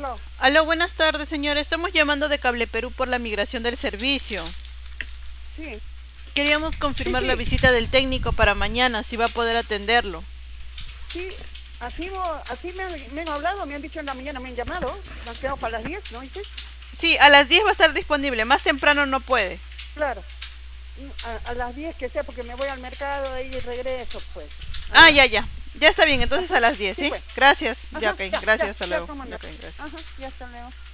Aló. Aló, buenas tardes, señora. Estamos llamando de Cable Perú por la migración del servicio. Sí, Queríamos sí, confirmar la sí, visita del técnico para mañana, si va a poder atenderlo. sí. Así me han hablado, me han dicho en la mañana, me han llamado. Me han quedado para las 10, ¿no dices? Sí, a las 10 va a estar disponible, más temprano no puede. Claro. A las 10 que sea, porque me voy al mercado ahí y regreso, pues. Ah, Allá. ya, ya. Ya está bien, entonces Ajá. a las 10, Sí, ¿sí? pues. Gracias. Ya, Ajá, ok. ya, Gracias, ya, hasta ya, luego. cómo Ya, no. ok, gracias. Ajá, ya, hasta luego.